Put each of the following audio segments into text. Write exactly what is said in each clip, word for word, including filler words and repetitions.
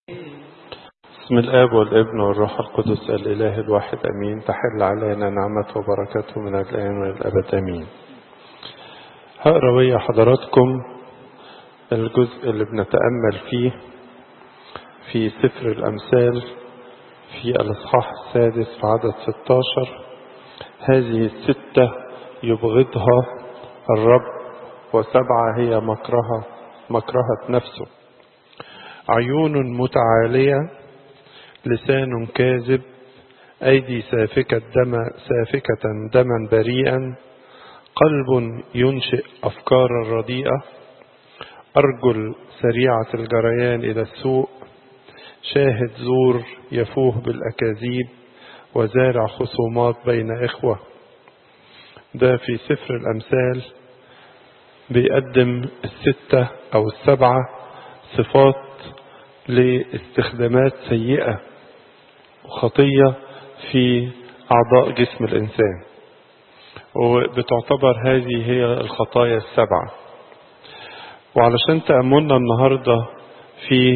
بسم الآب والابن والروح القدس الإله الواحد أمين. تحل علينا نعمته وبركاته من الآن والأبد أمين. هقرأ ويا حضراتكم الجزء اللي بنتأمل فيه في سفر الأمثال في الإصحاح السادس في عدد ستة عشر. هذه الستة يبغضها الرب وسبعة هي مكرهة مكرهة نفسه: عيون متعالية، لسان كاذب، أيدي سافكة دم سافكة دما بريئا، قلب ينشئ أفكار رديئة، أرجل سريعة الجريان إلى السوء، شاهد زور يفوه بالأكاذيب، وزارع خصومات بين إخوة. ده في سفر الأمثال بيقدم الستة أو السبعة صفات لاستخدامات سيئة وخطية في أعضاء جسم الإنسان، وبتعتبر هذه هي الخطايا السبعة. وعلشان تأملنا النهاردة في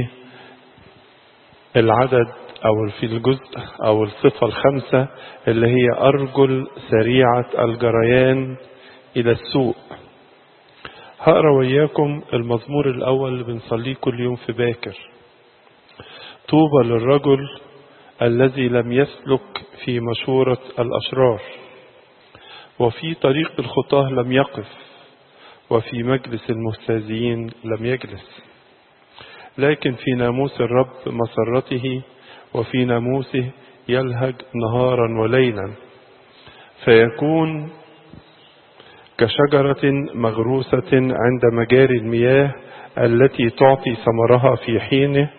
العدد أو في الجزء أو الصفة الخامسة اللي هي أرجل سريعة الجريان إلى السوء، هقرأ وياكم المزمور الأول اللي بنصليه كل يوم في باكر: طوبى للرجل الذي لم يسلك في مشورة الأشرار، وفي طريق الخطاه لم يقف، وفي مجلس المستهزئين لم يجلس، لكن في ناموس الرب مسرته، وفي ناموسه يلهج نهارا وليلا، فيكون كشجرة مغروسة عند مجاري المياه التي تعطي ثمرها في حينه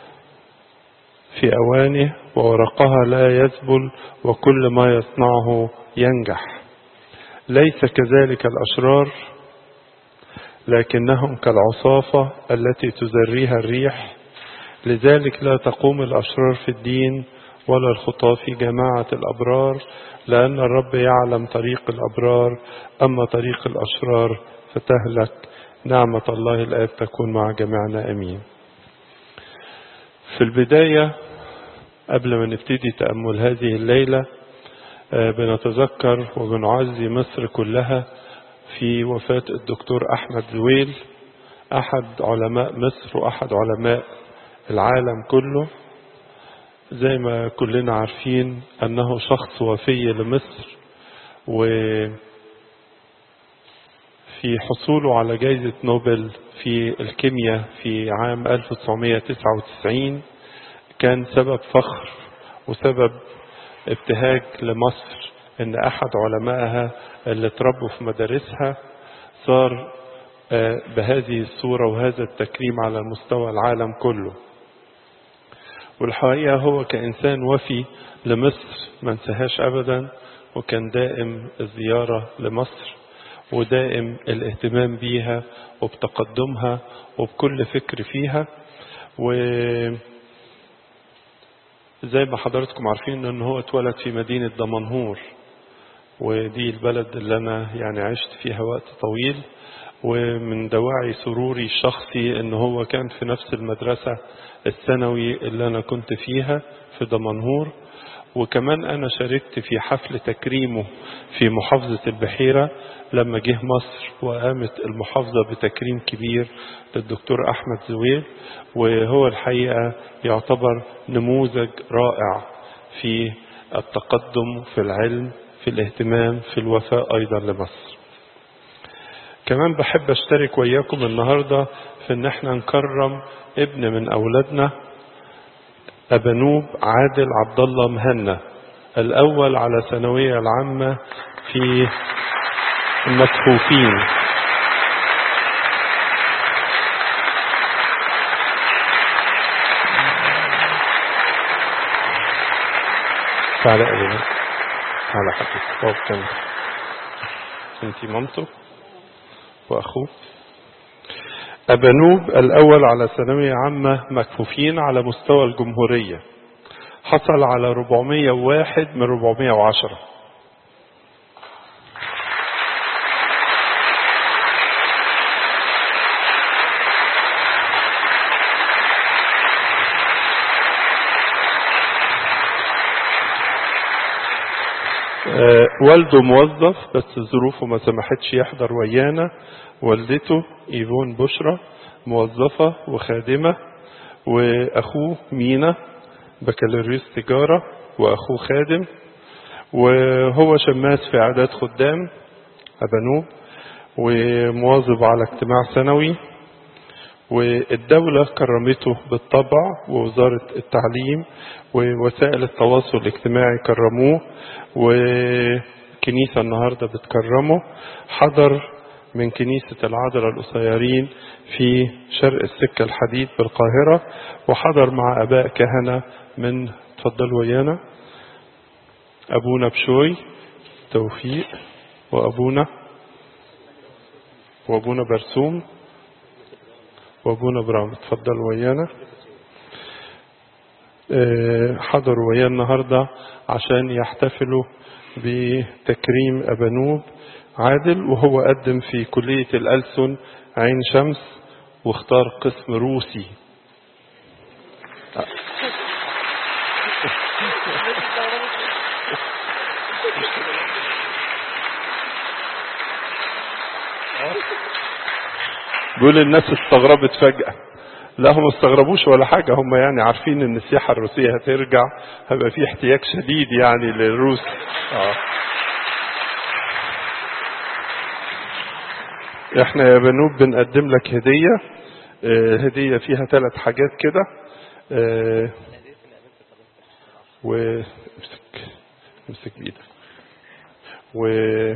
في أوانه، وورقها لا يذبل، وكل ما يصنعه ينجح. ليس كذلك الأشرار، لكنهم كالعصافة التي تزريها الريح، لذلك لا تقوم الأشرار في الدين، ولا الخطاة في جماعة الأبرار، لأن الرب يعلم طريق الأبرار، أما طريق الأشرار فتهلك. نعمة الله الآب تكون مع جميعنا أمين. في البداية قبل ما نبتدي تأمل هذه الليلة بنتذكر وبنعزي مصر كلها في وفاة الدكتور أحمد زويل، أحد علماء مصر وأحد علماء العالم كله. زي ما كلنا عارفين أنه شخص وفي لمصر، وفي حصوله على جائزة نوبل في الكيمياء في عام ألف وتسعمائة وتسعة وتسعين كان سبب فخر وسبب ابتهاج لمصر ان احد علمائها اللي تربوا في مدارسها صار بهذه الصورة وهذا التكريم على مستوى العالم كله. والحقيقة هو كإنسان وفي لمصر ما انساهاش أبدا، وكان دائم الزيارة لمصر ودائم الاهتمام بيها وبتقدمها وبكل فكر فيها. و زي ما حضراتكم عارفين ان هو اتولد في مدينة دمنهور، ودي البلد اللي انا يعني عشت فيها وقت طويل، ومن دواعي سروري الشخصي ان هو كان في نفس المدرسة الثانوي اللي انا كنت فيها في دمنهور. وكمان انا شاركت في حفل تكريمه في محافظة البحيرة لما جه مصر، وقامت المحافظة بتكريم كبير للدكتور احمد زويل، وهو الحقيقة يعتبر نموذج رائع في التقدم في العلم، في الاهتمام، في الوفاء ايضا لمصر. كمان بحب اشترك وياكم النهاردة في ان احنا نكرم ابن من اولادنا، أبنوب عادل عبد الله مهنا، الأول على ثانوية العامة في المكفوفين. تعالى أبنوب، تعالى حبيبي. طب كم انتي مامته وأخوه؟ أبنوب الأول على ثانوية عامة مكفوفين على مستوى الجمهورية، حصل على أربعمائة وواحد من أربعمائة وعشرة. آه، والده موظف بس ظروفه ما سمحتش يحضر ويانا. والدته ايفون بشرى موظفة وخادمة، واخوه مينا بكالوريوس تجارة واخوه خادم، وهو شماس في اعداد خدام ابانوب ومواظب على اجتماع سنوي. والدولة كرمته بالطبع، ووزارة التعليم ووسائل التواصل الاجتماعي كرموه، وكنيسة النهاردة بتكرمه. حضر من كنيسة العذراء القصيرين في شرق السكة الحديد بالقاهرة، وحضر مع أباء كهنة من تفضلوا ويانا أبونا بشوي توفيق وأبونا وأبونا برسوم وأبونا برام. تفضلوا ويانا. حضروا ويانا النهاردة عشان يحتفلوا بتكريم أبانوب عادل، وهو قدم في كلية الألسن عين شمس واختار قسم روسي. بيقول الناس استغربت فجأة. لا هم استغربوش ولا حاجة، هم يعني عارفين ان السياحة الروسية هترجع، هيبقى في احتياج شديد يعني للروس. آه. احنا يا بنوب بنقدم لك هدية. اه هدية فيها ثلاث حاجات كده. اه وامسك امسك بايدك. و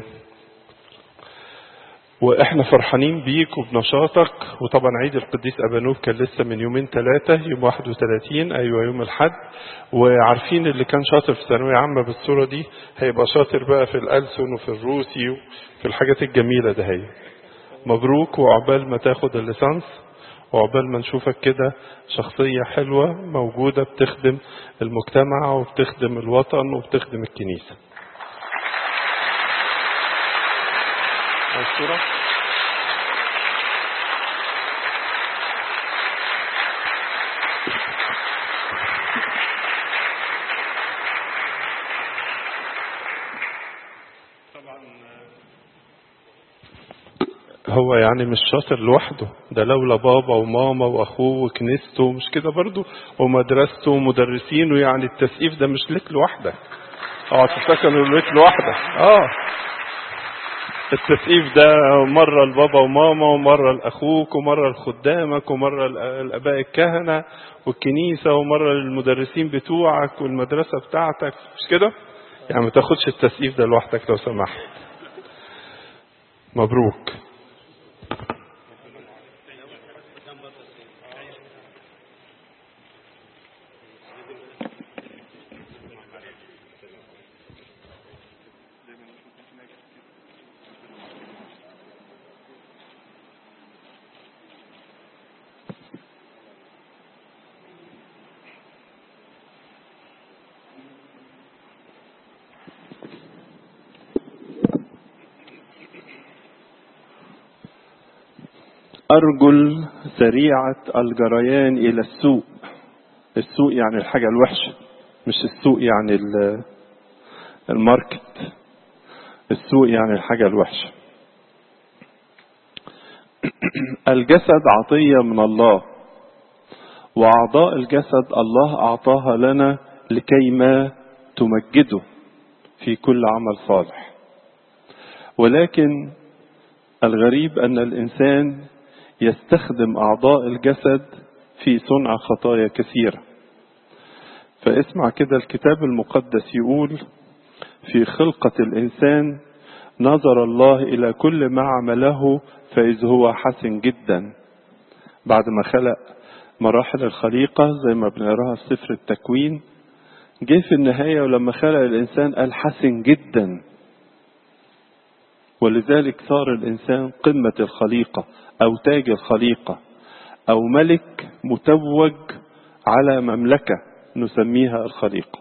واحنا فرحانين بيك وبنشاطك. وطبعا عيد القديس ابانوب كان لسه من يومين ثلاثة، يوم واحد وثلاثين، ايوه يوم الاحد. وعارفين اللي كان شاطر في ثانوية عامة بالصورة دي هيبقى شاطر بقى في الألسن وفي الروسي وفي الحاجات الجميلة ده. هي مبروك، وعقبال ما تاخد الليسانس، وعقبال ما نشوفك كده شخصية حلوة موجودة بتخدم المجتمع وبتخدم الوطن وبتخدم الكنيسة. الصورة طبعا هو يعني مش شاطر لوحده، ده لولا بابا وماما واخوه وكنيسته مش كده برضو ومدرسته ومدرسينه. يعني التسقيف ده مش لك لوحدك. اه تفتكر انه لك لوحدك؟ اه التسقيف ده مرة لبابا وماما، ومرة لأخوك، ومرة لخدامك، ومرة لأباء الكهنة والكنيسة، ومرة للمدرسين بتوعك والمدرسة بتاعتك، مش كده؟ يعني ما تاخدش التسقيف ده لوحدك لو سمحت. مبروك. أرجل سريعة الجريان إلى السوق. السوق يعني الحاجة الوحشة، مش السوق يعني الماركت. السوق يعني الحاجة الوحشة. الجسد عطية من الله، وأعضاء الجسد الله أعطاها لنا لكي ما تمجده في كل عمل صالح. ولكن الغريب أن الإنسان يستخدم أعضاء الجسد في صنع خطايا كثيرة. فاسمع كده الكتاب المقدس يقول في خلقة الإنسان نظر الله إلى كل ما عمله فإذ هو حسن جدا. بعد ما خلق مراحل الخليقة زي ما بنقراها في سفر التكوين، جه في النهاية ولما خلق الإنسان قال حسن جدا. ولذلك صار الإنسان قمة الخليقة أو تاج الخليقة أو ملك متوج على مملكة نسميها الخليقة.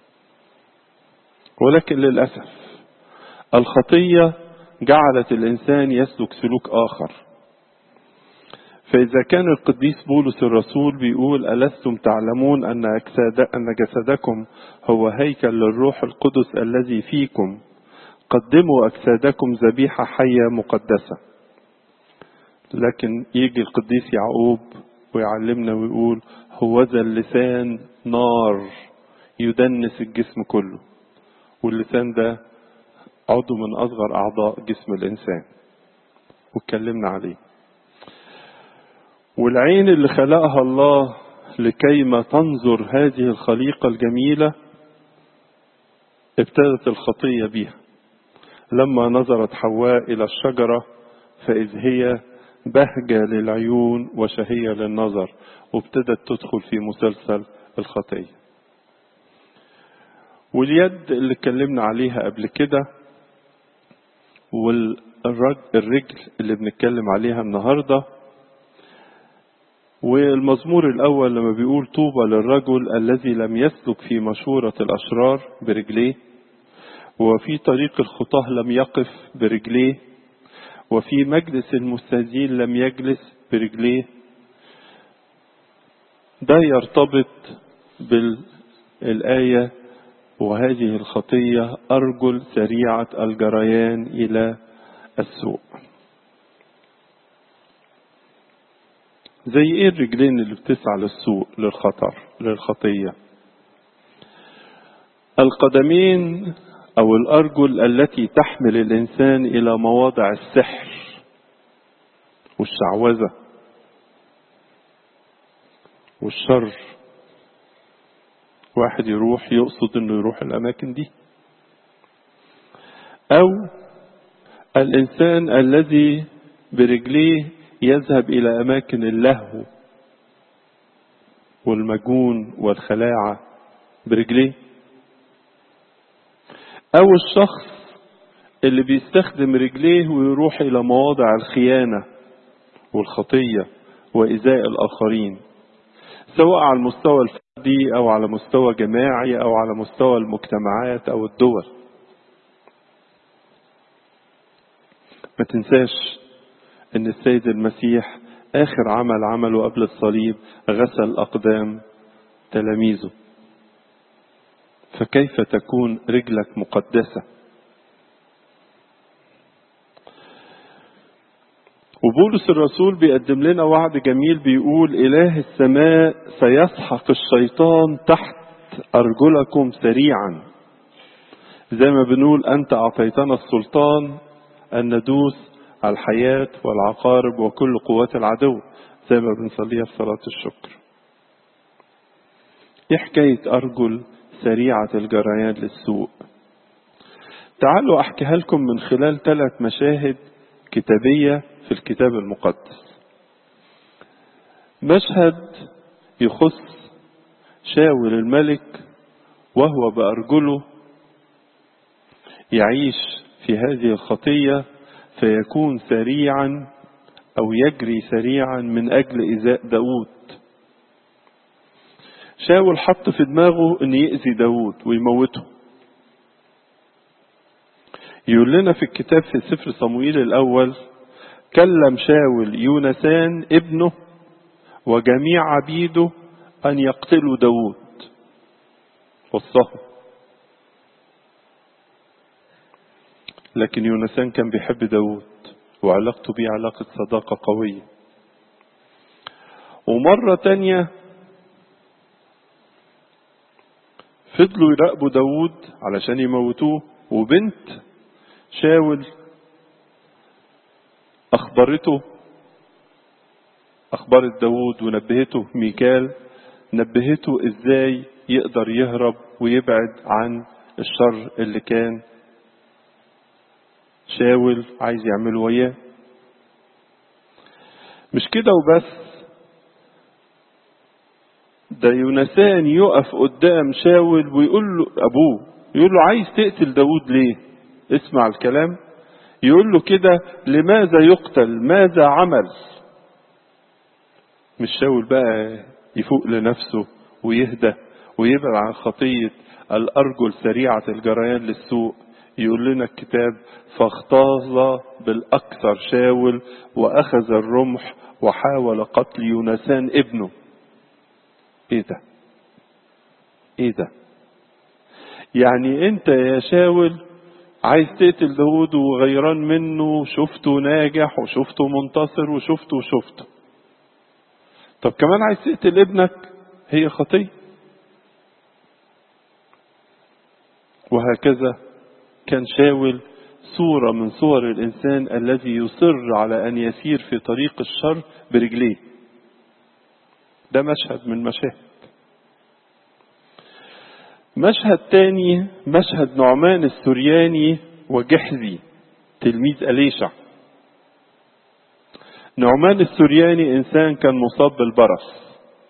ولكن للأسف الخطية جعلت الإنسان يسلك سلوك آخر. فإذا كان القديس بولس الرسول بيقول ألستم تعلمون أن أن جسدكم هو هيكل للروح القدس الذي فيكم قدموا أجسادكم ذبيحة حية مقدسة. لكن يجي القديس يعقوب ويعلمنا ويقول هوذا اللسان نار يدنس الجسم كله، واللسان ده عضو من أصغر أعضاء جسم الإنسان واتكلمنا عليه. والعين اللي خلقها الله لكيما تنظر هذه الخليقة الجميلة ابتدت الخطية بها لما نظرت حواء إلى الشجرة فإذ هي بهجة للعيون وشهية للنظر، وابتدت تدخل في مسلسل الخطية. واليد اللي اتكلمنا عليها قبل كده، والرجل اللي بنتكلم عليها النهاردة. والمزمور الأول لما بيقول طوبى للرجل الذي لم يسلك في مشورة الأشرار برجليه، وفي طريق الخطاه لم يقف برجليه، وفي مجلس المستهزئين لم يجلس برجليه. ده يرتبط بالآية وهذه الخطية أرجل سريعة الجريان إلى السوء. زي ايه الرجلين اللي بتسعى للسوء للخطر للخطية؟ القدمين أو الأرجل التي تحمل الإنسان إلى مواضع السحر والشعوذة والشر. واحد يروح يقصد انه يروح الأماكن دي. أو الإنسان الذي برجليه يذهب إلى أماكن اللهو والمجون والخلاعة برجليه. أو الشخص اللي بيستخدم رجليه ويروح إلى مواضع الخيانة والخطية وإيذاء الآخرين، سواء على المستوى الفردي أو على مستوى جماعي أو على مستوى المجتمعات أو الدول. ما تنساش ان السيد المسيح اخر عمل عمله قبل الصليب غسل اقدام تلاميذه. فكيف تكون رجلك مقدسة؟ وبولس الرسول بيقدم لنا وعد جميل بيقول إله السماء سيسحق الشيطان تحت أرجلكم سريعا. زي ما بنقول أنت أعطيتنا السلطان أن ندوس الحياة والعقارب وكل قوات العدو، زي ما بنصليها في صلاة الشكر. ايه حكاية أرجل سريعة الجريان للسوء؟ تعالوا أحكيها لكم من خلال ثلاث مشاهد كتابية في الكتاب المقدس. مشهد يخص شاول الملك وهو بأرجله يعيش في هذه الخطية فيكون سريعا أو يجري سريعا من أجل إيذاء داود. شاول حط في دماغه أن يأذي داود ويموته. يقول لنا في الكتاب في سفر صموئيل الأول كلم شاول يونسان ابنه وجميع عبيده أن يقتلوا داود، وصهم. لكن يونسان كان بيحب داود وعلاقته بيه علاقة صداقة قوية. ومرة تانية فضلوا يراقبوا داود علشان يموتوه، وبنت شاول أخبرته أخبرت داود ونبهته. ميكال نبهته إزاي يقدر يهرب ويبعد عن الشر اللي كان شاول عايز يعمله وياه. مش كده وبس، ده يونسان يقف قدام شاول ويقول له أبوه يقول له عايز تقتل داود ليه؟ اسمع الكلام. يقول له كده لماذا يقتل؟ ماذا عمل؟ مش شاول بقى يفوق لنفسه ويهدى ويبعد عن خطية الأرجل سريعة الجريان للسوء. يقول لنا الكتاب فاغتاظ بالأكثر شاول وأخذ الرمح وحاول قتل يونسان ابنه. ايه ده؟ ايه ده؟ يعني انت يا شاول عايز تقتل داود وغيران منه، شفته ناجح وشفته منتصر وشفته وشفته. طب كمان عايز تقتل ابنك، هي خطية. وهكذا كان شاول صورة من صور الإنسان الذي يصر على أن يسير في طريق الشر برجليه. ده مشهد من مشاهد. مشهد تاني مشهد نعمان السرياني وجحزي تلميذ أليشع. نعمان السرياني إنسان كان مصاب بالبرص،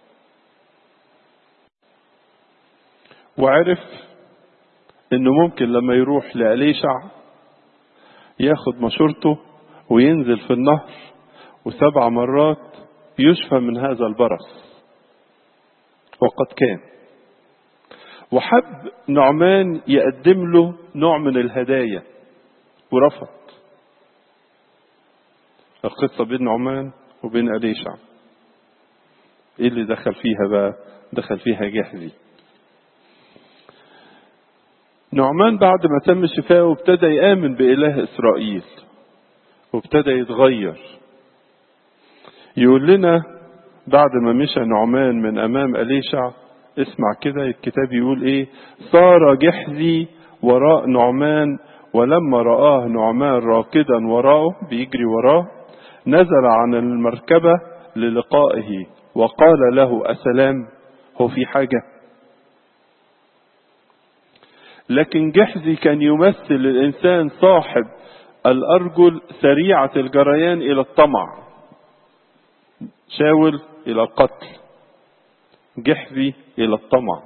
وعرف إنه ممكن لما يروح لأليشع ياخد مشورته وينزل في النهر وسبع مرات يشفى من هذا البرص. وقد كان، وحب نعمان يقدم له نوع من الهدايا ورفض. القصة بين نعمان وبين أليشع ايه اللي دخل فيها بقى؟ دخل فيها جحزي. نعمان بعد ما تم شفاءه ابتدى يآمن بإله إسرائيل وابتدى يتغير. يقول لنا بعد ما مشى نعمان من أمام أليشع، اسمع كده الكتاب يقول ايه: صار جحزي وراء نعمان، ولما رآه نعمان راكدا وراءه بيجري وراه نزل عن المركبة للقائه وقال له: أسلام؟ هو في حاجة؟ لكن جحزي كان يمثل الإنسان صاحب الأرجل سريعة الجريان إلى الطمع، شاول إلى القتل، جحزي إلى الطمع.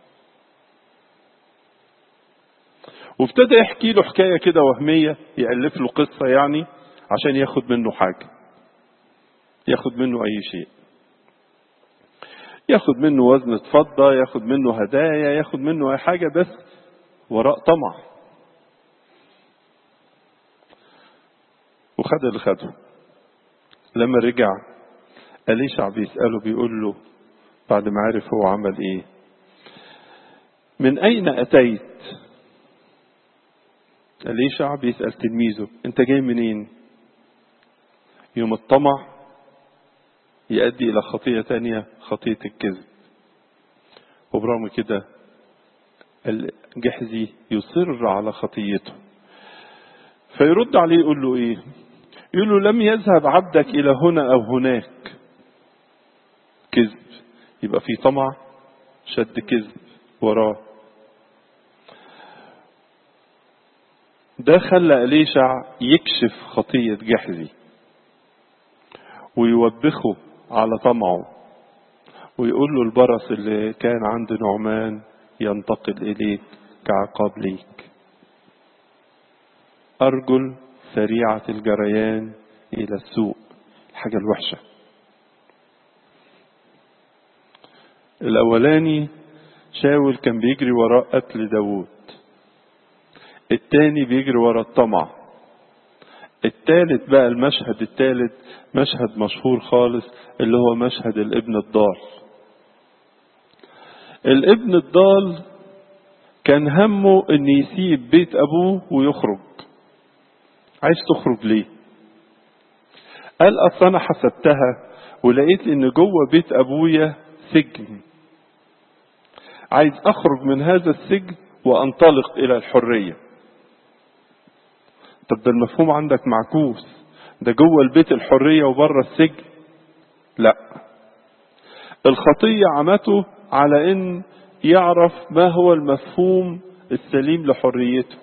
وابتدى يحكي له حكاية كده وهمية، يألف له قصة يعني عشان ياخد منه حاجة، ياخد منه أي شيء، ياخد منه وزنة فضة، ياخد منه هدايا، ياخد منه أي حاجة، بس وراء طمع. وخد اللي خده. لما رجع أليشع بيسأله بيقول له بعد ما عرف هو عمل ايه: من أين أتيت؟ أليشع بيسأل تلميذه: انت جاي منين؟ يوم الطمع يؤدي إلى خطية تانية، خطية الكذب. وبرغم كده الجحزي يصر على خطيته. فيرد عليه يقول له ايه؟ يقول له: لم يذهب عبدك إلى هنا أو هناك. كذب، يبقى في طمع، شد كذب وراه. ده خلى أليشع يكشف خطية جحزي ويوبخه على طمعه ويقول له: البرص اللي كان عند نعمان ينتقل إليك كعقاب ليك. أرجل سريعة الجريان إلى السوء، الحاجة الوحشة. الأولاني شاول كان بيجري وراء قتل داود، التاني بيجري وراء الطمع، التالت بقى المشهد التالت مشهد مشهور خالص اللي هو مشهد الابن الضال. الابن الضال كان همه ان يسيب بيت ابوه ويخرج. عايز تخرج ليه؟ قال: اصل انا حسبتها ولقيت ان جوه بيت ابويا سجن، عايز اخرج من هذا السجن وانطلق الى الحرية. طب ده المفهوم عندك معكوس، ده جوه البيت الحرية وبره السجن. لا، الخطية عمته على ان يعرف ما هو المفهوم السليم لحريته.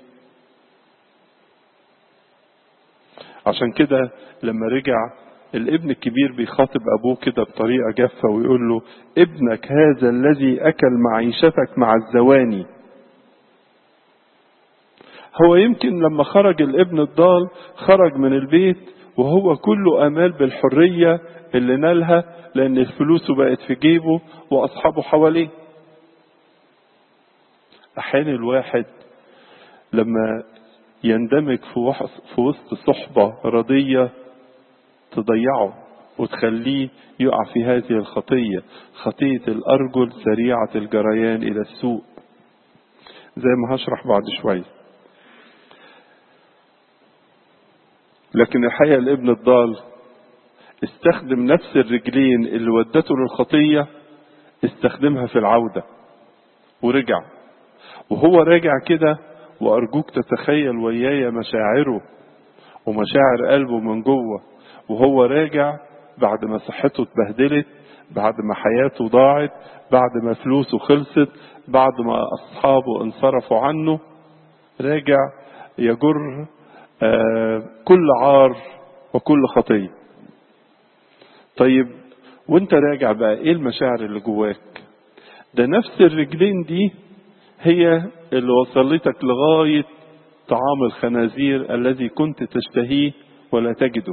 عشان كده لما رجع الابن الكبير بيخاطب ابوه كده بطريقة جافة ويقول له: ابنك هذا الذي اكل معيشتك مع الزواني. هو يمكن لما خرج الابن الضال خرج من البيت وهو كله امال بالحرية اللي نالها، لان فلوسه بقت في جيبه واصحابه حواليه. احيانا الواحد لما يندمج في وسط صحبة رضية تضيعه وتخليه يقع في هذه الخطية، خطية الأرجل سريعة الجريان إلى السوء، زي ما هشرح بعد شوية. لكن الحقيقة الابن الضال استخدم نفس الرجلين اللي ودته للخطية، استخدمها في العودة ورجع. وهو راجع كده، وأرجوك تتخيل وياي مشاعره ومشاعر قلبه من جوه وهو راجع، بعد ما صحته اتبهدلت، بعد ما حياته ضاعت، بعد ما فلوسه خلصت، بعد ما أصحابه انصرفوا عنه، راجع يجر آه كل عار وكل خطية. طيب وانت راجع بقى ايه المشاعر اللي جواك؟ ده نفس الرجلين دي هي اللي وصلتك لغاية طعام الخنازير الذي كنت تشتهيه ولا تجده.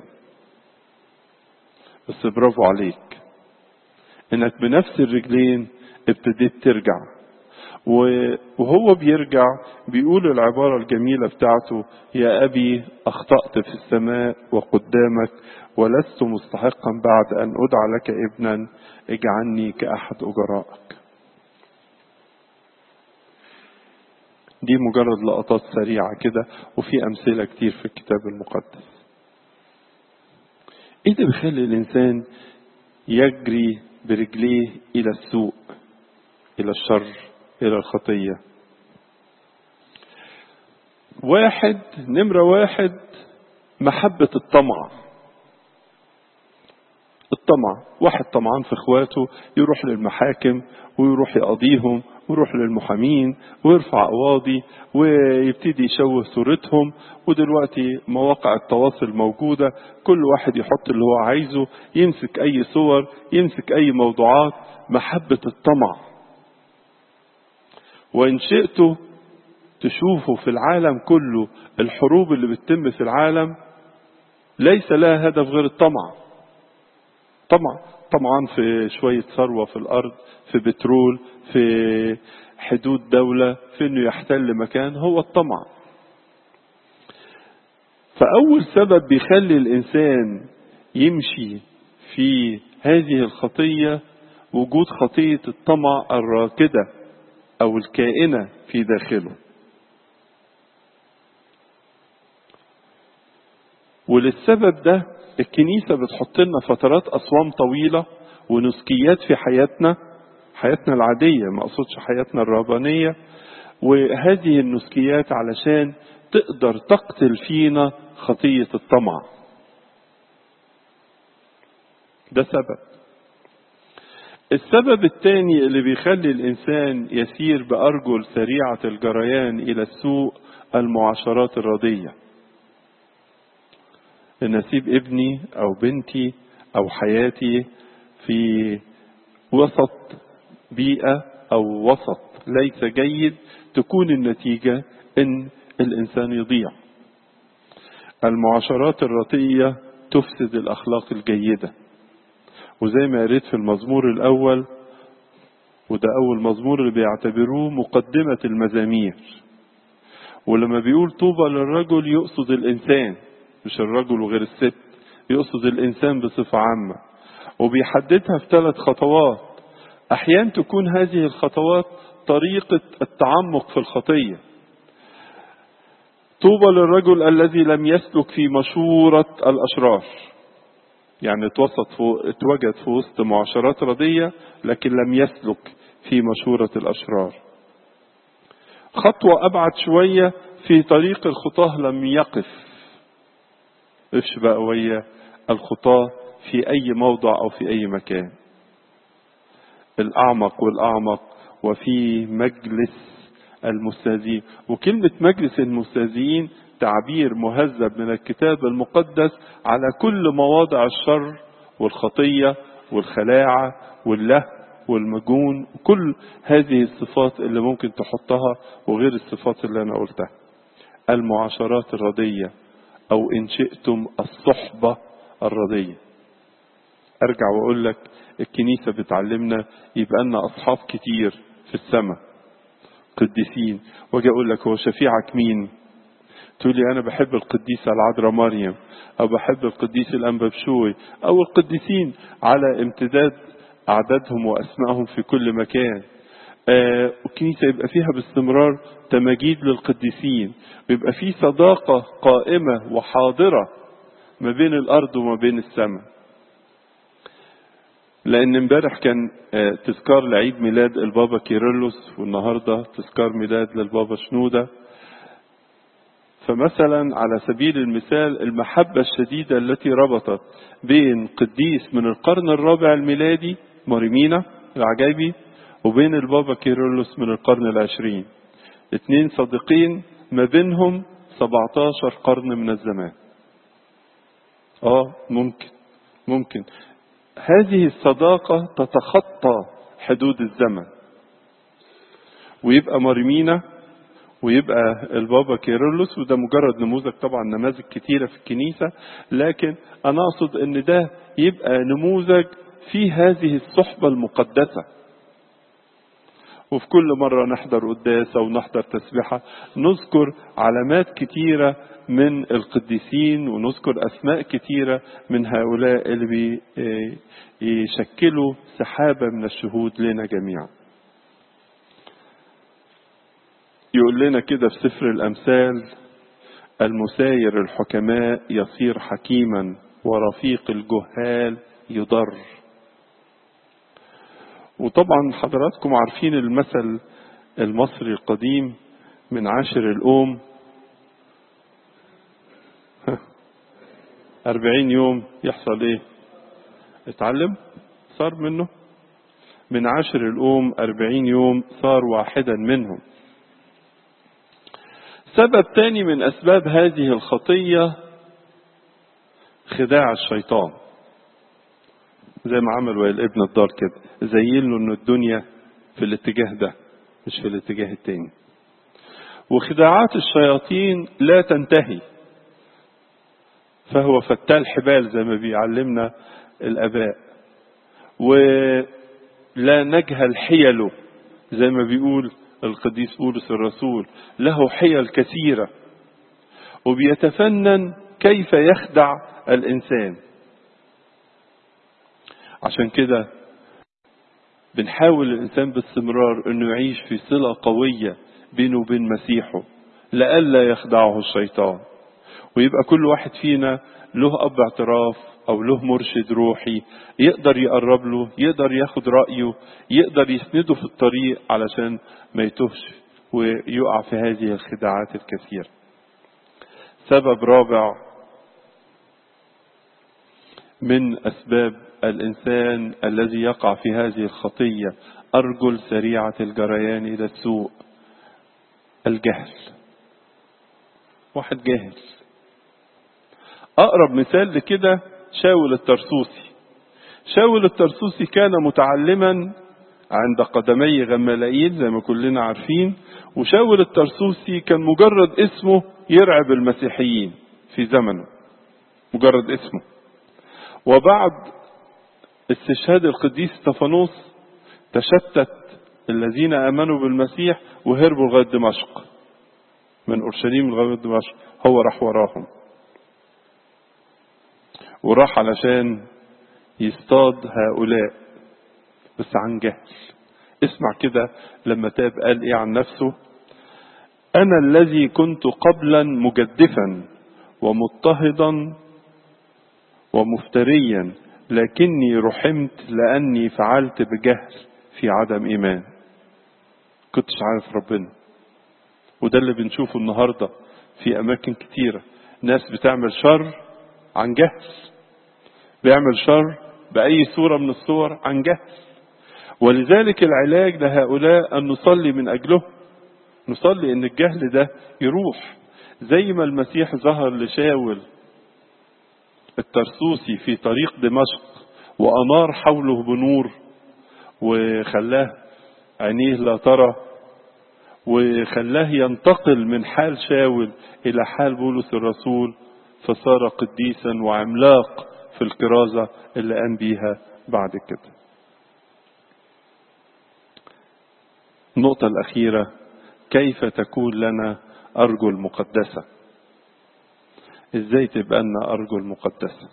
بس برافو عليك انك بنفس الرجلين ابتديت ترجع. وهو بيرجع بيقول العبارة الجميلة بتاعته: يا أبي أخطأت في السماء وقدامك ولست مستحقا بعد أن أدعى لك ابنا، اجعلني كأحد أجرائك. دي مجرد لقطات سريعة كده، وفي أمثلة كتير في الكتاب المقدس. إيه اللي بيخلي الإنسان يجري برجليه إلى السوء، إلى الشر، إلى الخطية؟ واحد، نمرة واحد، محبة الطمع. الطمع، واحد طمعان في اخواته يروح للمحاكم ويروح يقضيهم ويروح للمحامين ويرفع قواضي ويبتدي يشوه صورتهم. ودلوقتي مواقع التواصل موجودة، كل واحد يحط اللي هو عايزه، يمسك أي صور، يمسك أي موضوعات. محبة الطمع. وإن شئتوا تشوفوا في العالم كله الحروب اللي بتتم في العالم ليس لها هدف غير الطمع. طمع، طمعان في شوية ثروة في الأرض، في بترول، في حدود دولة، في إنه يحتل مكان، هو الطمع. فأول سبب بيخلي الإنسان يمشي في هذه الخطية وجود خطية الطمع الراكدة أو الكائنة في داخله. وللسبب ده الكنيسة بتحط لنا فترات أصوام طويلة ونسكيات في حياتنا، حياتنا العادية، ما أقصدش حياتنا الرهبانية. وهذه النسكيات علشان تقدر تقتل فينا خطية الطمع. ده سبب. السبب الثاني اللي بيخلي الإنسان يسير بأرجل سريعة الجريان إلى السوء: المعاشرات الردية. إن أسيب ابني أو بنتي أو حياتي في وسط بيئة أو وسط ليس جيد، تكون النتيجة إن الإنسان يضيع. المعاشرات الردية تفسد الأخلاق الجيدة. وزي ما قريت في المزمور الأول، وده أول مزمور اللي بيعتبروه مقدمة المزامير، ولما بيقول طوبى للرجل يقصد الإنسان، مش الرجل وغير الست، يقصد الإنسان بصفة عامة. وبيحددها في ثلاث خطوات. أحيانا تكون هذه الخطوات طريقة التعمق في الخطية. طوبى للرجل الذي لم يسلك في مشورة الأشرار، يعني اتوسط اتوجد في وسط معاشرات ردية لكن لم يسلك في مشورة الأشرار. خطوة أبعد شوية، في طريق الخطاه لم يقف. إيش بقى ويا الخطاه في أي موضع أو في أي مكان. الأعمق والأعمق وفي مجلس المستهزئين. وكلمة مجلس المستهزئين تعبير مهذب من الكتاب المقدس على كل مواضع الشر والخطية والخلاعة واللهو والمجون، كل هذه الصفات اللي ممكن تحطها وغير الصفات اللي أنا قلتها. المعاشرات الردية، أو إن شئتم الصحبة الردية. أرجع وأقول لك الكنيسة بتعلمنا يبقى لنا أصحاب كتير في السماء قديسين. واجي أقول لك هو شفيعك مين؟ تقول لي أنا بحب القديسة العذراء مريم، أو بحب القديس الأنبا بشوي، أو القديسين على امتداد أعدادهم وأسمائهم في كل مكان. آه الكنيسة يبقى فيها باستمرار تماجيد للقديسين، ويبقى فيه صداقة قائمة وحاضرة ما بين الأرض وما بين السماء. لأن امبارح كان تذكار لعيد ميلاد البابا كيرلس، والنهاردة تذكار ميلاد للبابا شنودة. فمثلا على سبيل المثال المحبة الشديدة التي ربطت بين قديس من القرن الرابع الميلادي ماريمينا العجيبي وبين البابا كيرلس من القرن العشرين، اثنين صديقين ما بينهم سبعتاشر قرن من الزمان. اه ممكن ممكن هذه الصداقة تتخطى حدود الزمن، ويبقى ماريمينا ويبقى البابا كيرلس. وده مجرد نموذج، طبعا نماذج كتيرة في الكنيسة، لكن أنا أقصد أن ده يبقى نموذج في هذه الصحبة المقدسة. وفي كل مرة نحضر قداس أو نحضر تسبيحة نذكر علامات كتيرة من القديسين، ونذكر أسماء كتيرة من هؤلاء اللي بيشكلوا سحابة من الشهود لنا جميعا. يقول لنا كده في سفر الأمثال: المساير الحكماء يصير حكيما، ورفيق الجهال يضر. وطبعا حضراتكم عارفين المثل المصري القديم من عاشر الأم أربعين يوم يحصل ايه؟ اتعلم صار منه. من عاشر الأم أربعين يوم صار واحدا منهم. سبب تاني من أسباب هذه الخطية خداع الشيطان، زي ما عمل ويا الابن الضال كده، زين له ان الدنيا في الاتجاه ده مش في الاتجاه التاني. وخداعات الشياطين لا تنتهي، فهو فتال حبال زي ما بيعلمنا الآباء، ولا نجهل حيله زي ما بيقول القديس بولس الرسول، له حيل كثيرة وبيتفنن كيف يخدع الإنسان. عشان كده بنحاول الإنسان باستمرار أنه يعيش في صلة قوية بينه وبين مسيحه لئلا يخدعه الشيطان، ويبقى كل واحد فينا له أب اعتراف أو له مرشد روحي يقدر يقرب له، يقدر ياخد رأيه، يقدر يسنده في الطريق علشان ما يتوهش ويقع في هذه الخداعات الكثيرة. سبب رابع من أسباب الإنسان الذي يقع في هذه الخطية أرجل سريعة الجريان إلى السوء، الجهل. واحد جاهل. أقرب مثال لكده شاول الترسوسي. شاول الترسوسي كان متعلما عند قدمي غمالائيل زي ما كلنا عارفين، وشاول الترسوسي كان مجرد اسمه يرعب المسيحيين في زمنه، مجرد اسمه. وبعد استشهاد القديس استفانوس تشتت الذين آمنوا بالمسيح وهربوا لغاية دمشق، من أورشليم لغاية دمشق، هو راح وراهم وراح علشان يصطاد هؤلاء بس عن جهل. اسمع كده لما تاب قال ايه عن نفسه: أنا الذي كنت قبلا مجدفا ومضطهدا ومفتريا، لكني رحمت لأني فعلت بجهل في عدم إيمان. كنتش عارف ربنا. وده اللي بنشوفه النهاردة في أماكن كتيرة، ناس بتعمل شر عن جهل، بيعمل شر بأي صورة من الصور عن جهل. ولذلك العلاج لهؤلاء أن نصلي من أجله، نصلي أن الجهل ده يروح، زي ما المسيح ظهر لشاول الترسوسي في طريق دمشق وأنار حوله بنور وخلاه عينيه لا ترى، وخلاه ينتقل من حال شاول إلى حال بولس الرسول، فصار قديسا وعملاق في الكرازة اللي قام بيها بعد كده. النقطة الأخيرة: كيف تكون لنا أرجل مقدسة؟ إزاي تبقى لنا أرجل مقدسة؟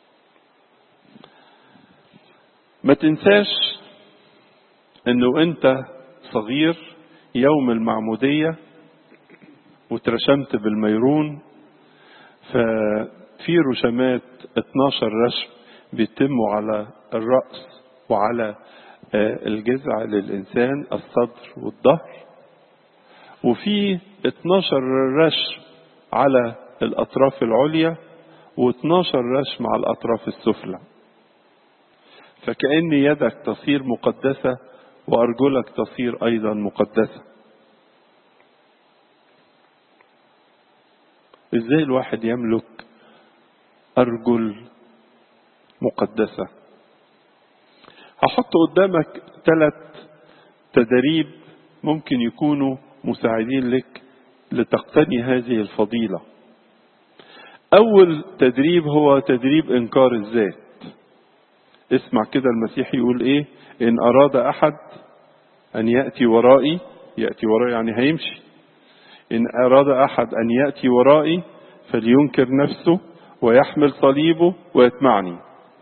ما تنساش إنه أنت صغير يوم المعمودية وترشمت بالميرون، في رشمات اتناشر رشم بيتموا على الرأس وعلى الجذع للإنسان الصدر والظهر، وفي اتناشر رشم على الأطراف العليا واتناشر رشم على الأطراف السفلى. فكأن يدك تصير مقدسة وأرجلك تصير أيضا مقدسة. إزاي الواحد يملك أرجل مقدسة؟ هحط قدامك ثلاث تدريب ممكن يكونوا مساعدين لك لتقتني هذه الفضيلة. أول تدريب هو تدريب إنكار الذات. اسمع كده المسيح يقول إيه: إن أراد أحد أن يأتي ورائي، يأتي ورائي يعني هيمشي، إن أراد أحد أن يأتي ورائي فلينكر نفسه ويحمل صليبه ويتبعني.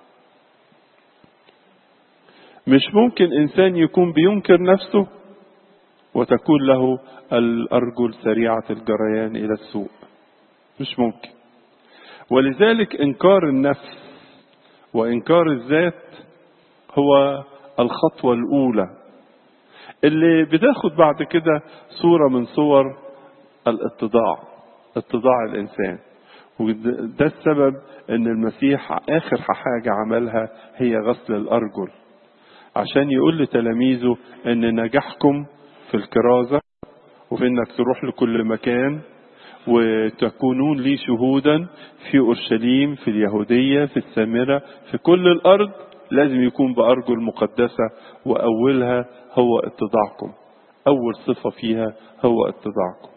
مش ممكن إنسان يكون بينكر نفسه وتكون له الأرجل سريعة الجريان إلى السوء، مش ممكن. ولذلك إنكار النفس وإنكار الذات هو الخطوة الأولى اللي بتاخد بعد كده صورة من صور الاتضاع، اتضاع الإنسان. وده السبب أن المسيح آخر حاجة عملها هي غسل الأرجل، عشان يقول لتلاميذه أن نجاحكم في الكرازة وفي أنك تروح لكل مكان وتكونون لي شهودا في أورشليم، في اليهودية، في السامرة، في كل الأرض، لازم يكون بأرجل مقدسة، وأولها هو اتضاعكم. أول صفة فيها هو اتضاعكم.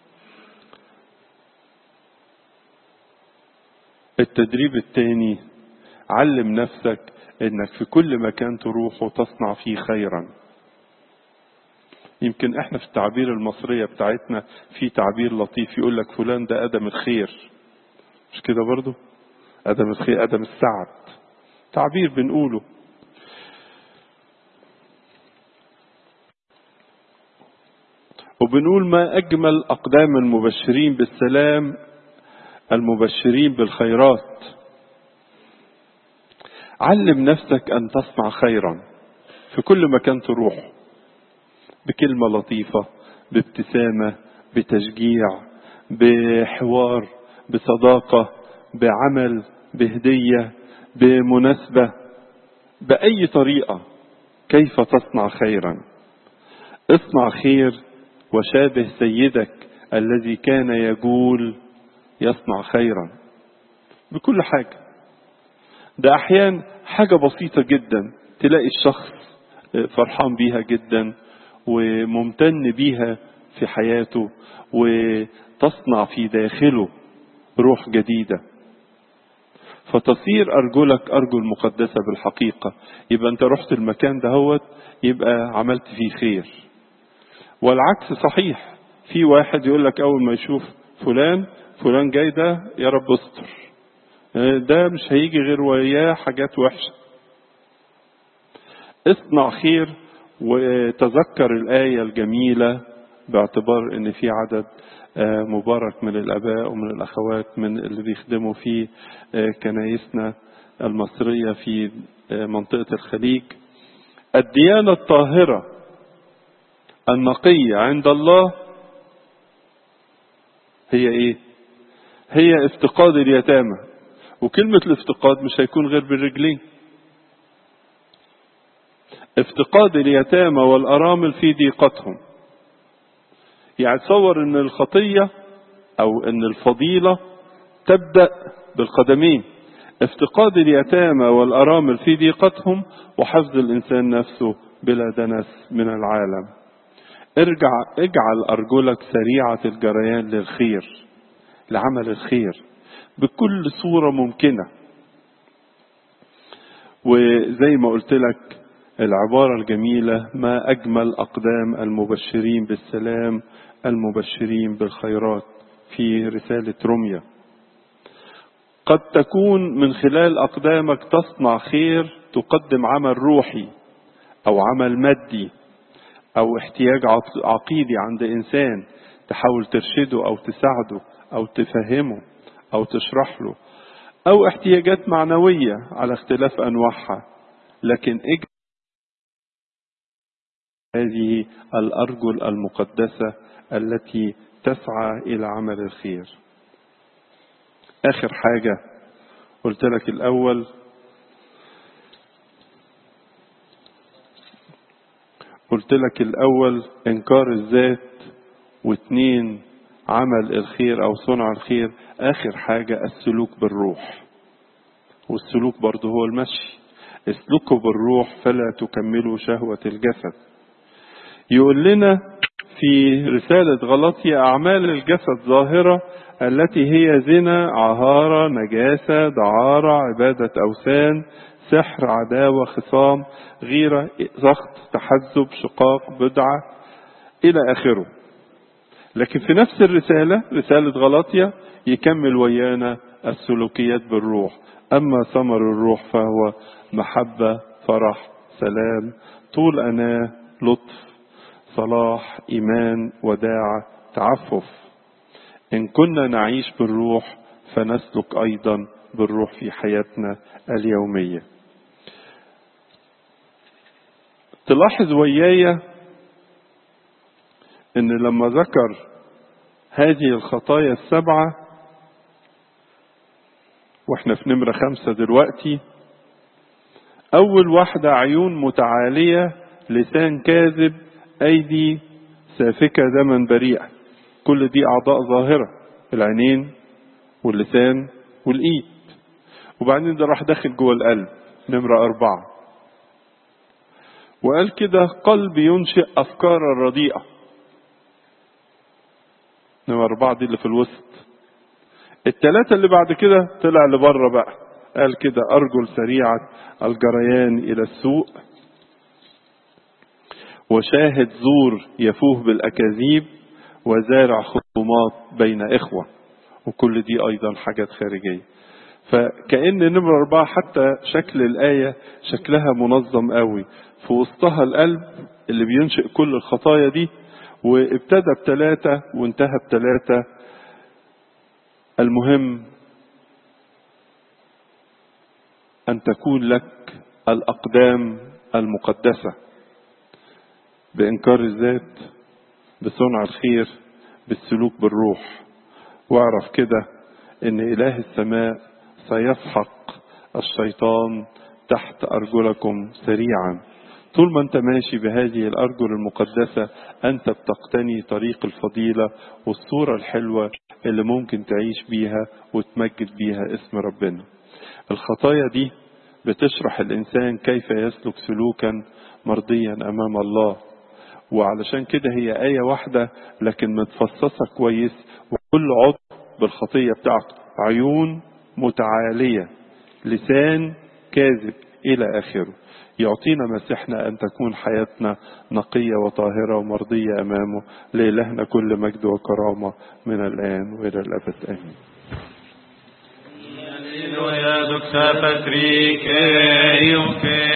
التدريب الثاني: علم نفسك انك في كل مكان تروح وتصنع فيه خيرا. يمكن احنا في التعبير المصرية بتاعتنا في تعبير لطيف يقول لك فلان ده ادم الخير، مش كده برضو؟ ادم الخير، ادم السعد، تعبير بنقوله. وبنقول ما اجمل اقدام المبشرين بالسلام المبشرين بالخيرات. علم نفسك أن تصنع خيرا في كل مكان تروح، بكلمة لطيفة، بابتسامة، بتشجيع، بحوار، بصداقة، بعمل، بهدية، بمناسبة، بأي طريقة. كيف تصنع خيرا؟ اصنع خير وشابه سيدك الذي كان يقول يصنع خيرا بكل حاجة. ده أحيان حاجة بسيطة جدا تلاقي الشخص فرحان بيها جدا وممتن بيها في حياته، وتصنع في داخله روح جديدة، فتصير أرجلك أرجل مقدسة بالحقيقة. يبقى أنت رحت المكان ده هوت يبقى عملت فيه خير. والعكس صحيح، في واحد يقول لك أول ما يشوف فلان فلان جاي ده يا رب استر، ده مش هيجي غير وياه حاجات وحشة. اصنع خير. وتذكر الآية الجميلة باعتبار ان في عدد مبارك من الآباء ومن الأخوات من اللي بيخدموا في كنايسنا المصرية في منطقة الخليج. الديانة الطاهرة النقية عند الله هي ايه؟ هي افتقاد اليتامى. وكلمة الافتقاد مش هيكون غير بالرجلين. افتقاد اليتامى والأرامل في ضيقتهم. يعني تصور ان الخطية او ان الفضيلة تبدأ بالقدمين. افتقاد اليتامى والأرامل في ضيقتهم وحفظ الإنسان نفسه بلا دنس من العالم. ارجع اجعل أرجلك سريعة الجريان للخير، لعمل الخير بكل صورة ممكنة. وزي ما قلت لك العبارة الجميلة: ما أجمل أقدام المبشرين بالسلام المبشرين بالخيرات، في رسالة روميا. قد تكون من خلال أقدامك تصنع خير، تقدم عمل روحي أو عمل مادي أو احتياج عقيدي عند إنسان، تحاول ترشده أو تساعده أو تفهمه أو تشرح له، أو احتياجات معنوية على اختلاف أنواعها، لكن اجعل هذه الأرجل المقدسة التي تسعى إلى عمل الخير. آخر حاجة قلت لك الأول، قلت لك الأول إنكار الذات، واثنين عمل الخير أو صنع الخير. آخر حاجة السلوك بالروح، والسلوك برضه هو المشي. اسلكوا بالروح فلا تكملوا شهوة الجسد. يقول لنا في رسالة غلاطيا أعمال الجسد ظاهرة التي هي زنا، عهارة، نجاسة، دعارة، عبادة أوثان، سحر، عداوة، خصام، غيرة، سخط، تحزب، شقاق، بدعة إلى آخره. لكن في نفس الرسالة، رسالة غلاطيا، يكمل ويانا السلوكيات بالروح. أما ثمر الروح فهو محبة، فرح، سلام، طول أناة، لطف، صلاح، إيمان، وداعة، تعفف. إن كنا نعيش بالروح فنسلك أيضا بالروح في حياتنا اليومية. تلاحظ وياي إن لما ذكر هذه الخطايا السبعة، واحنا في نمرة خمسة دلوقتي، أول واحدة عيون متعالية، لسان كاذب، أيدي سافكة دما بريئة. كل دي أعضاء ظاهرة، العينين واللسان والإيد. وبعدين ده راح داخل جوه القلب، نمرة أربعة، وقال كده قلب ينشئ أفكار الرديئة. نمرة أربعة دي اللي في الوسط. الثلاثة اللي بعد كده طلع لبره بقى، قال كده أرجل سريعة الجريان إلى السوء، وشاهد زور يفوه بالأكاذيب، وزارع خصومات بين إخوة. وكل دي أيضا حاجات خارجية. فكأن نمرة أربعة حتى شكل الآية شكلها منظم قوي، في وسطها القلب اللي بينشئ كل الخطايا دي، وابتدى بثلاثة وانتهى بثلاثة. المهم أن تكون لك الأقدام المقدسة بإنكار الذات، بصنع الخير، بالسلوك بالروح. واعرف كده إن إله السماء سيسحق الشيطان تحت أرجلكم سريعا. طول ما أنت ماشي بهذه الأرجل المقدسة أنت بتقتني طريق الفضيلة والصورة الحلوة اللي ممكن تعيش بيها وتمجد بيها اسم ربنا. الخطايا دي بتشرح الإنسان كيف يسلك سلوكا مرضيا أمام الله. وعلشان كده هي آية واحدة لكن متفصصة كويس، وكل عضو بالخطية بتاعته. عيون متعالية، لسان كاذب، إلى آخره. يعطينا مسيحنا أن تكون حياتنا نقية وطاهرة ومرضية أمامه. لإلهنا كل مجد وكرامة من الآن وإلى الأبد آمين.